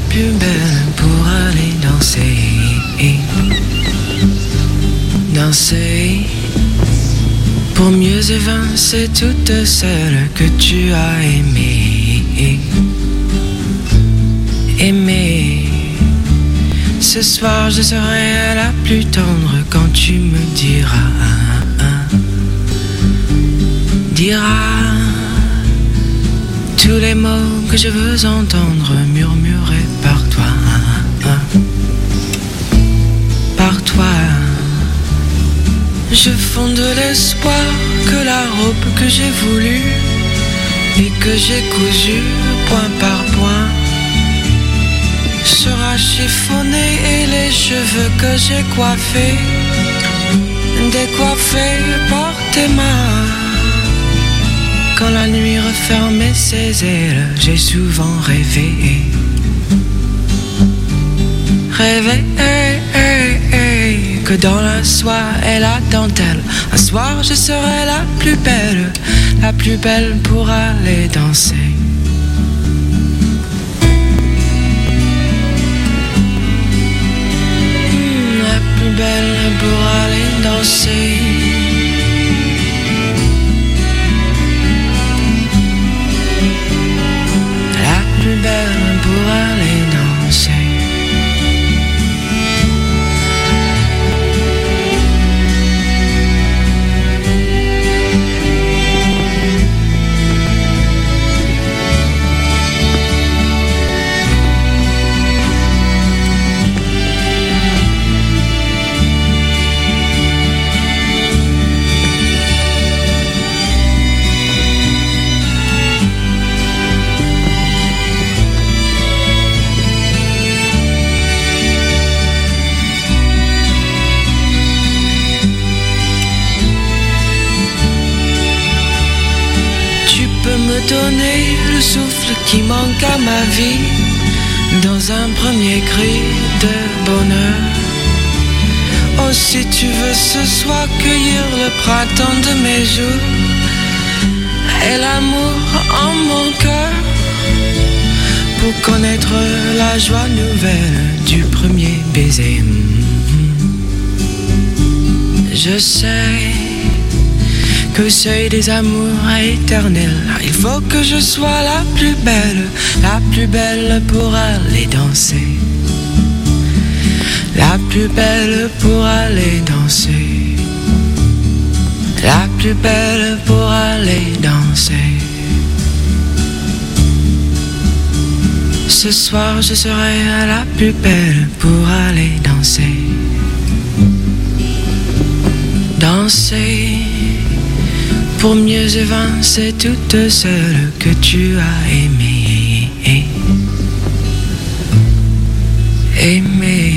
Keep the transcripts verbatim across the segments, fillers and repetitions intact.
plus belle pour aller danser. Danser pour mieux évincer toutes celles que tu as aimées. Aimer. Ce soir je serai la plus tendre quand tu me diras, diras tous les mots que je veux entendre murmurés par toi, par toi. Je fonde l'espoir que la robe que j'ai voulue et que j'ai cousue point par point sera chiffonnée, et les cheveux que j'ai coiffés, décoiffés par tes mains. Quand la nuit refermait ses ailes, j'ai souvent rêvé, rêvé que dans la soie et la dentelle, un soir je serai la plus belle, la plus belle pour aller danser. Plus belle pour aller danser. La plus belle pour aller danser. Donner le souffle qui manque à ma vie dans un premier cri de bonheur. Oh, si tu veux ce soir cueillir le printemps de mes jours et l'amour en mon cœur, pour connaître la joie nouvelle du premier baiser. Je sais qu'au seuil des amours éternels, il faut que je sois la plus belle, la plus belle pour aller danser. La plus belle pour aller danser. La plus belle pour aller danser. Ce soir je serai la plus belle pour aller danser. Danser pour mieux évincer toutes celles que tu as aimées. Aimées.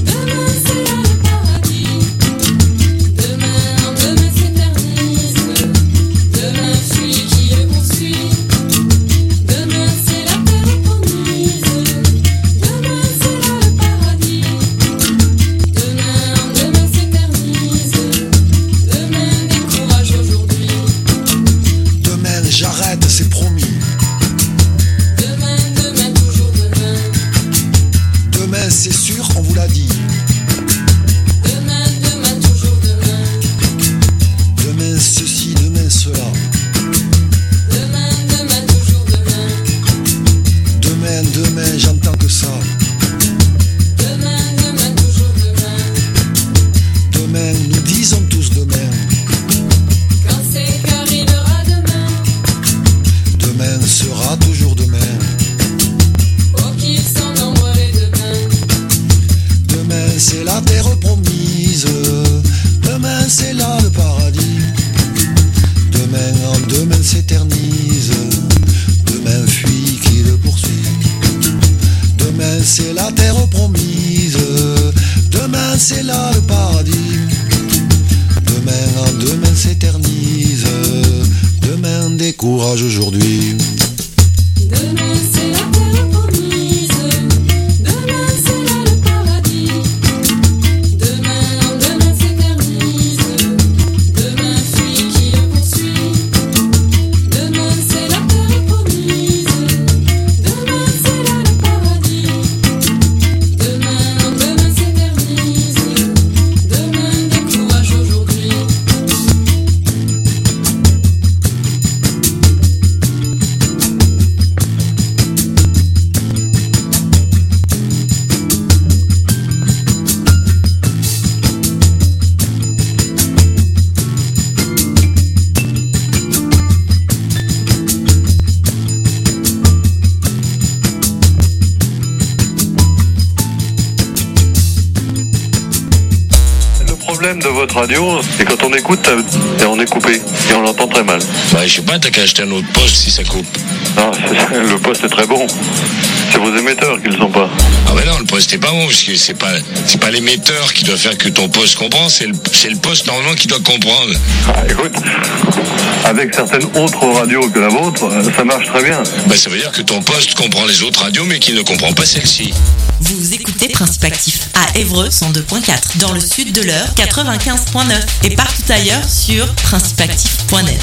Demain, demain s'éternise. c'est la terre promise. Demain c'est là le paradis. Demain en demain s'éternise. Demain décourage aujourd'hui. Demain c'est la terre promise. Demain c'est là le paradis. Demain, demain s'éternise. Demain fuit qui le poursuit. Demain c'est la terre promise. Demain c'est là le paradis. Demain, demain s'éternise. Demain décourage aujourd'hui. Le problème de votre radio, c'est quand on écoute, et on est coupé, et on l'entend très mal. Bah, je sais pas, t'as qu'à acheter un autre poste si ça coupe. Non, c'est- le poste est très bon. C'est vos émetteurs qui le sont pas. Ah ouais non, le poste est pas bon, parce que c'est pas, c'est pas l'émetteur qui doit faire que ton poste comprend, c'est le, c'est le poste normalement qui doit comprendre. Ah, écoute, avec certaines autres radios que la vôtre, ça marche très bien. Bah, ça veut dire que ton poste comprend les autres radios, mais qu'il ne comprend pas celle-ci. Vous écoutez Principe Actif à Évreux cent deux point quatre, dans le sud de l'Eure quatre-vingt-quinze point neuf et partout ailleurs sur principe actif point net.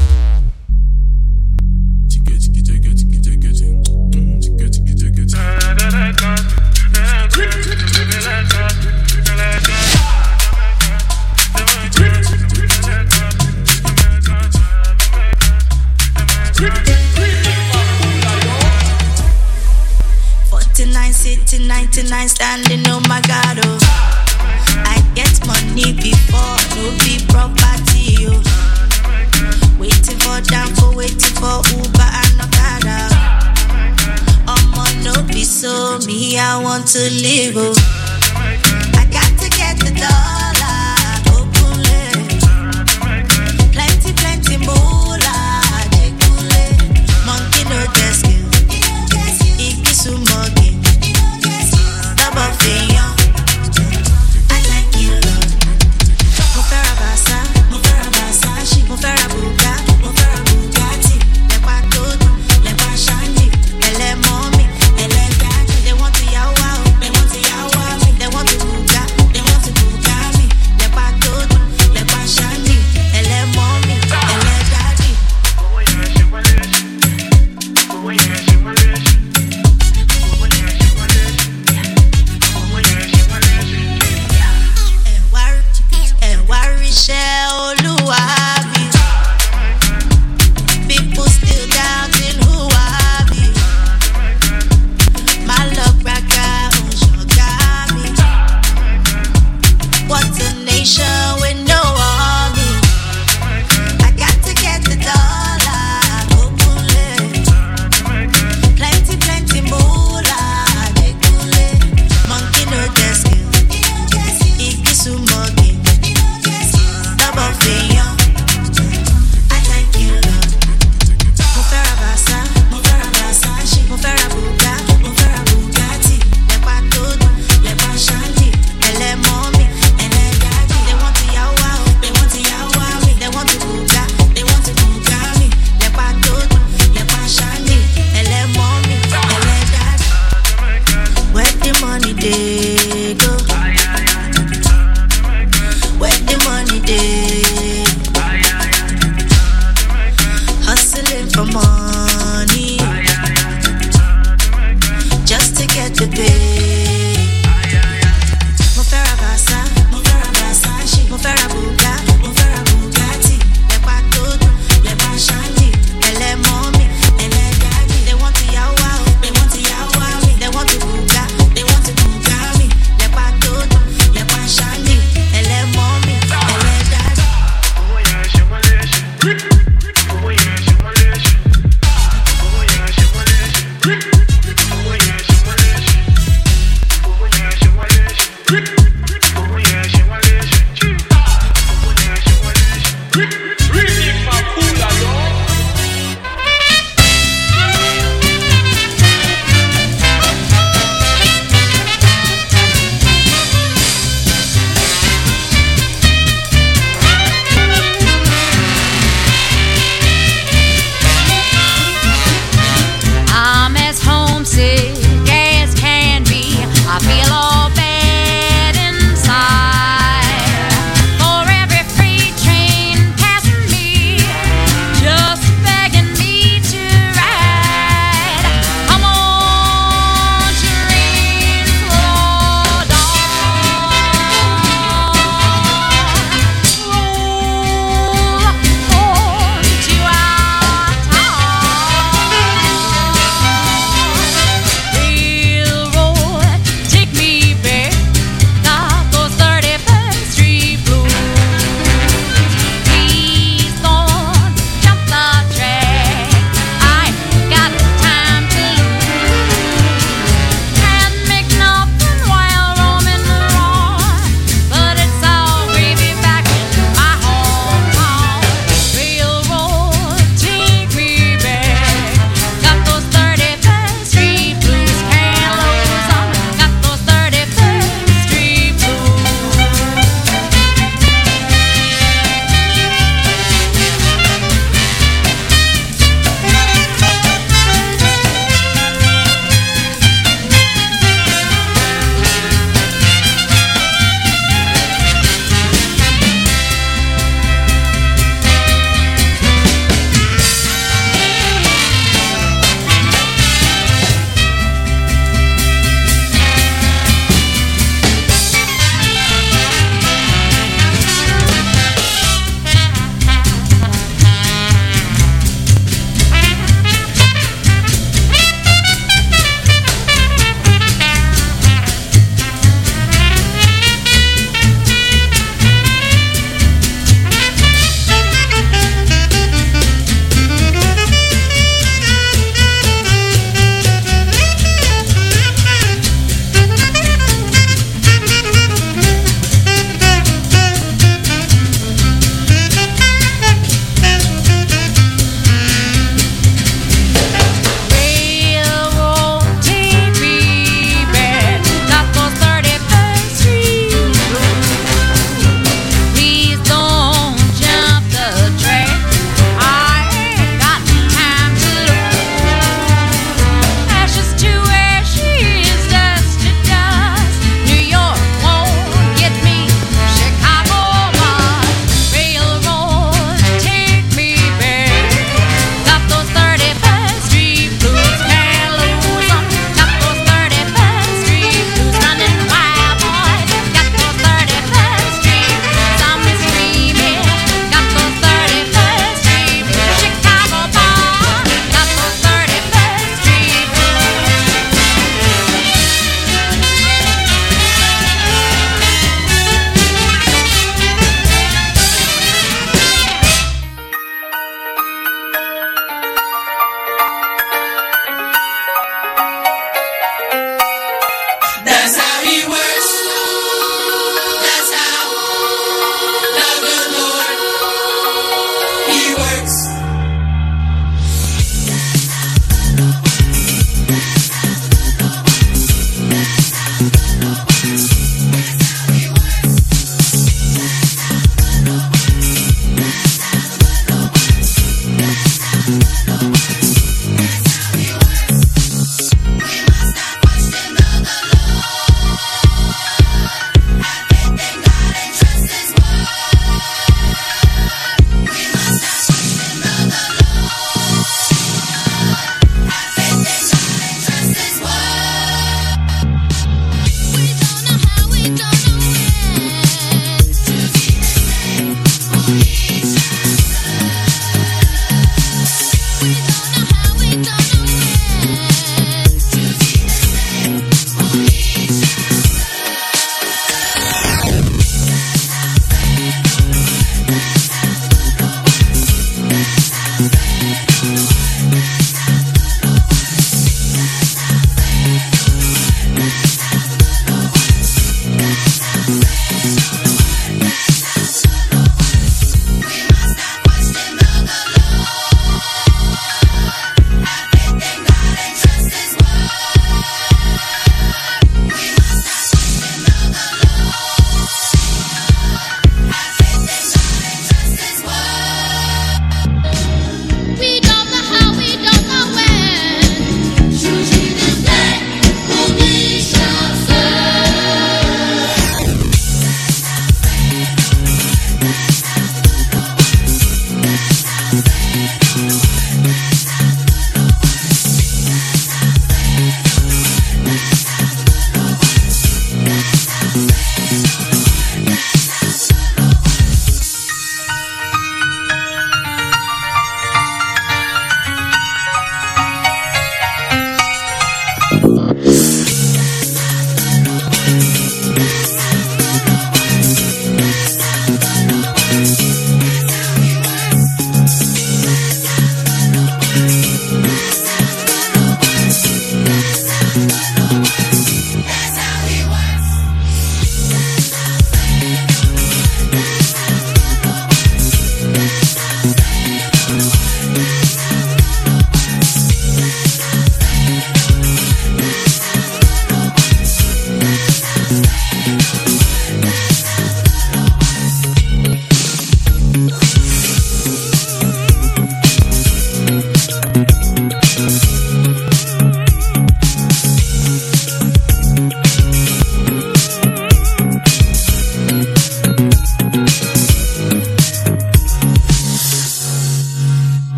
forty-nine sitting, ninety-nine standing, oh my God, oh. I get money before, no be property, oh. Waiting for Danfo, waiting for Uber and Okada. Omo no be so, me I want to live, oh. I got to get the dollar, openly. Plenty, plenty moolah, jekule. Monkey no get skill, ikisu monkey. Double fiyon, I like you, Lord. Mo fẹ́ ra Versa, mo fẹ́ ra Versace, mo fẹ́ ra Bugatti, mo fẹ́ ra Bugatti. Lẹ́pa tó dùn, lẹ́pa shiny, ẹlẹ́mọ́mì, ẹlẹ́dàdì. They want to yawa o, they want to yawa o.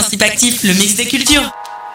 Principe Actif, le mix des cultures.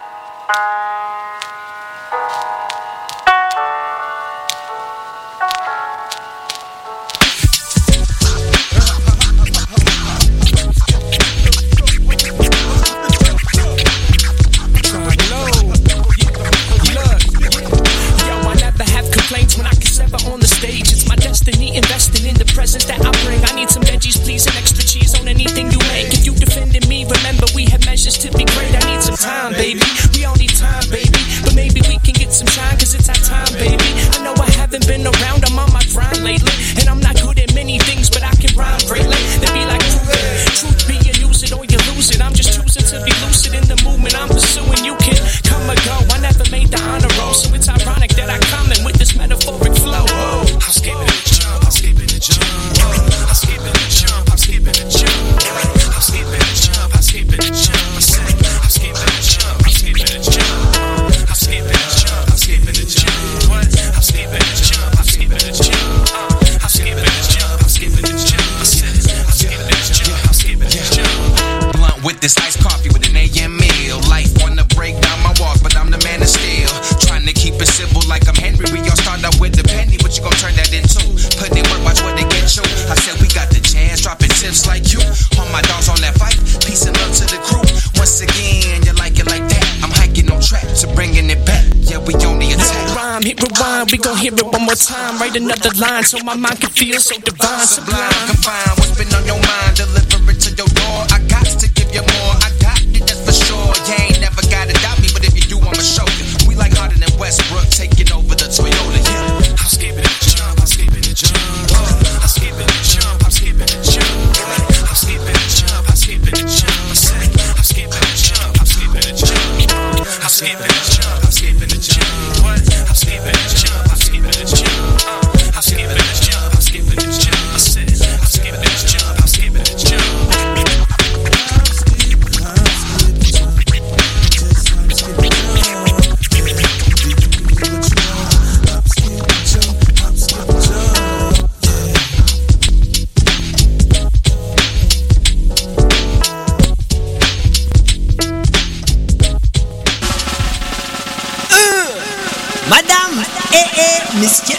Investing in the presence that I bring. I need some veggies, please, and extra cheese on anything you make. If you defending me, remember we have measures to be great. I need some time, baby. We all need time, baby. But maybe we can get some shine, cause it's our time, baby. I know I haven't been around, I'm on my grind lately. And I'm not good at many things, but I can rhyme greatly. They be like, truth be you use it or you lose it. I'm just choosing to be lucid in the movement I'm pursuing. You can come or go, I never made the honor roll. So it's ironic that I comment with this metaphoric flow. I'm skipping it. I'm skipping the jump. I'm skipping the jump. I'm skipping the jump. I'm skipping the jump. I'm skipping the jump. I'm skipping the jump. I'm skipping the jump. I'm skipping the jump. I'm skipping the jump. What? I'm skipping the jump. I'm skipping the jump. I'm skipping the jump. I'm skipping the jump. I'm skipping the jump. I'm skipping the jump. Blunt with this iced coffee with an A M meal. Life wanna break down my walk, but I'm the man of steel. Trying to keep it simple like I'm Henry. We all start out with the penny, but you gon' turn that into putting in work, watch what they get you. I said we got the jazz, dropping tips like you. All my dogs on that fight, peace and love to the crew. Once again, you like it like that. I'm hiking on track to bringing it back. Yeah, we on the attack. Rhyme, hit rewind, we gon' hear it one more time. Write another line so my mind can feel so divine, sublime. Combine what's been on your mind, deliver it to your door. I got to give you more, I got it, that's for sure. You ain't never gotta doubt me, but if you do, I'ma show you. We like Harden and Westbrook, taking over the Toyota, yeah. I'm skipping the jump, I'm skipping the jump. I'm skipping the jump, I'm skipping the jump. I'm skipping the jump, I'm skipping the jump. I'm skipping the jump, I'm skipping the jump. I'm skipping the jump, I'm skipping the jump. What? I'm skipping the jump, I'm skipping the jump. I'm skipping the jump, I'm skipping the jump. I said, I'm skipping the jump, I'm skipping the jump. Madame et eh, messieurs.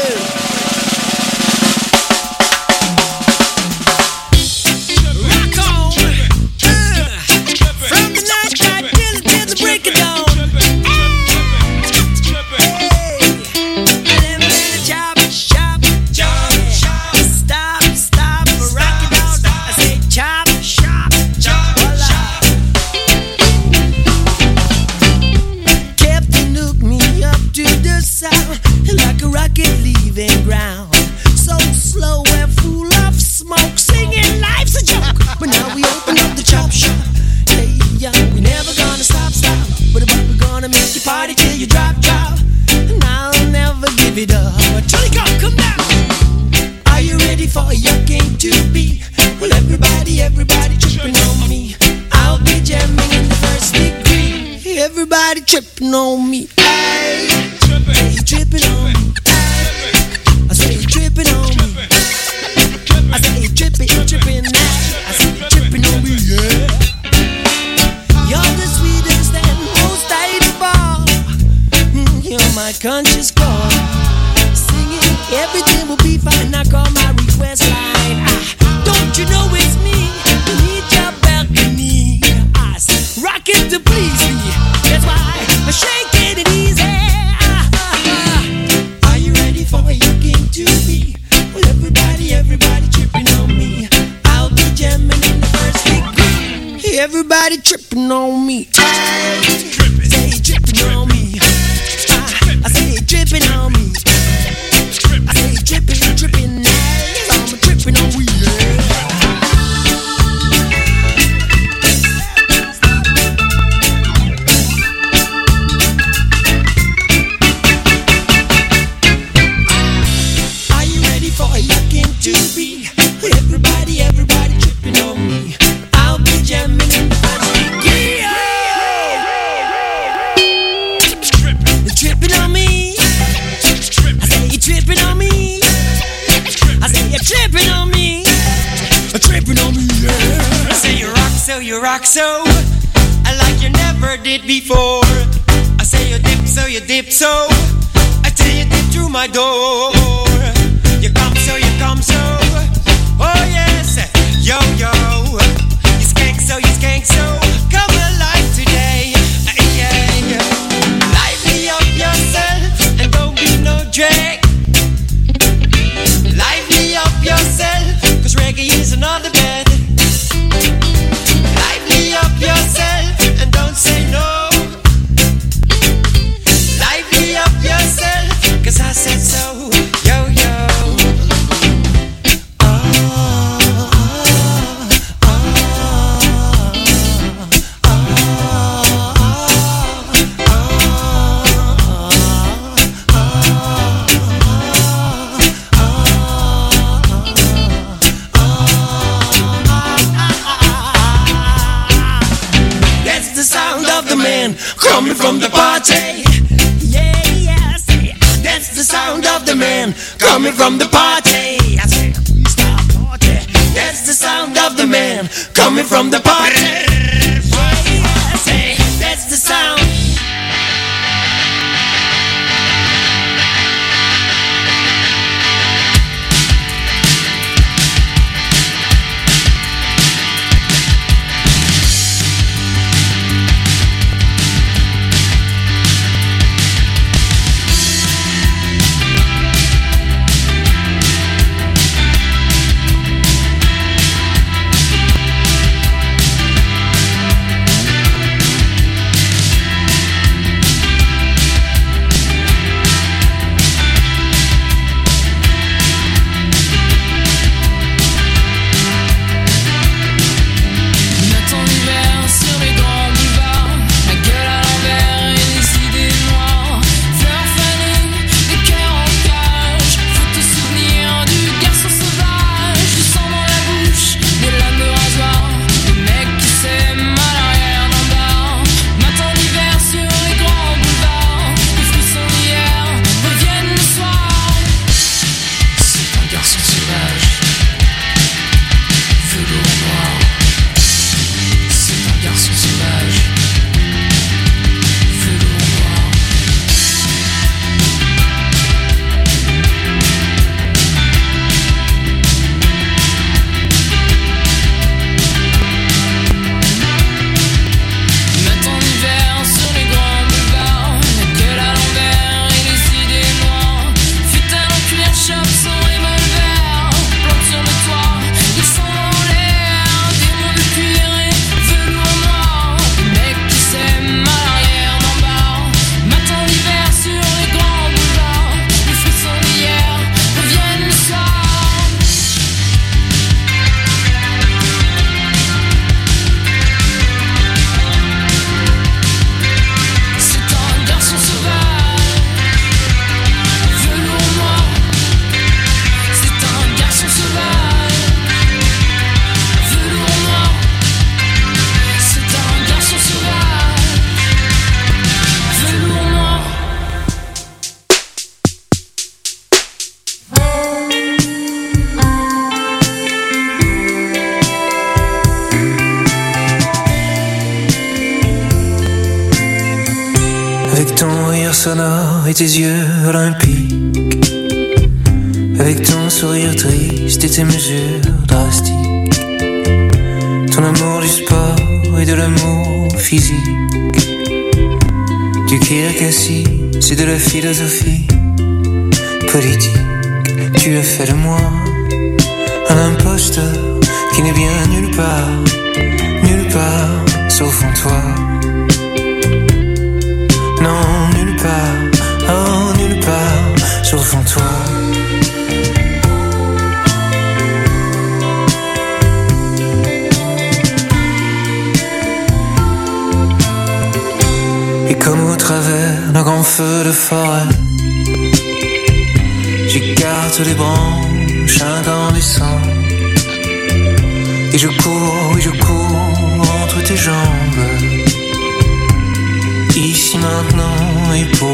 Rock on. Uh, from the night time till till the break of dawn. Hey, hey, hey, chop, chop, chop, chop. Stop, stop, rock it out. I say chop, chop, chop, chop. Captain hooked me up to the south like a rocket leaving ground. So slow and full of smoke, singing life's a joke. But now we open up the chop shop. Hey, yeah, we never gonna stop, stop. But we're gonna make you party till you drop, drop. And I'll never give it up. Johnny, come, come down. Are you ready for your game to be? Well, everybody, everybody tripping on me. I'll be jamming in the first degree. Everybody tripping on me. Hey, hey, you tripping on me. I say you tripping on me. I say you tripping, you tripping now. I say you tripping on me, yeah. You're the sweetest and most delightful. Mm, you're my conscious call. Singing, everything will be fine. I call my request line. Ah, don't you know it's me? You need your balcony. I say, rock it to please me. That's why I'm shaking it easy. Ah, ah, ah. Are you ready for your game to be? Well, everybody, everybody tripping on me. I'll be jamming in the first degree. Everybody tripping on me. Hey, say tripping on me. Ah, I say tripping on me. I say tripping, tripping. I'm tripping on me. Yeah. To be everybody, everybody tripping on me. I'll be jamming in the first degree. You're tripping on me. I say you're tripping on me. I say you're tripping on me. Tripping on me, yeah. I say you rock so, you rock so. like you never did before. I say you dip, so you dip, so I tell you dip through my door. You come, so you come, so oh yes, yo yo. You skank, so you skank, so come alive today. Yeah. Lively up yourself and don't be no drag. Lively up yourself, cause reggae is another bed. Lively up yourself and don't say no. Lively up yourself, cause I said so. Yo yo. Coming from the party, yeah, yeah, I say that's the sound of the man coming from the party. I say stop party. That's the sound of the man coming from the party. Yeah, I say that's the sound. Sonore et tes yeux olympiques, avec ton sourire triste et tes mesures drastiques, ton amour du sport et de l'amour physique, du kirkassi, c'est de la philosophie politique. Tu as fait de moi un imposteur qui n'est bien nulle part, nulle part sauf en toi. Non, nulle part, oh, nulle part, sauf en toi. Et comme au travers d'un grand feu de forêt, j'écarte les branches incandescentes, et je cours, oui je cours entre tes jambes, ici maintenant et pour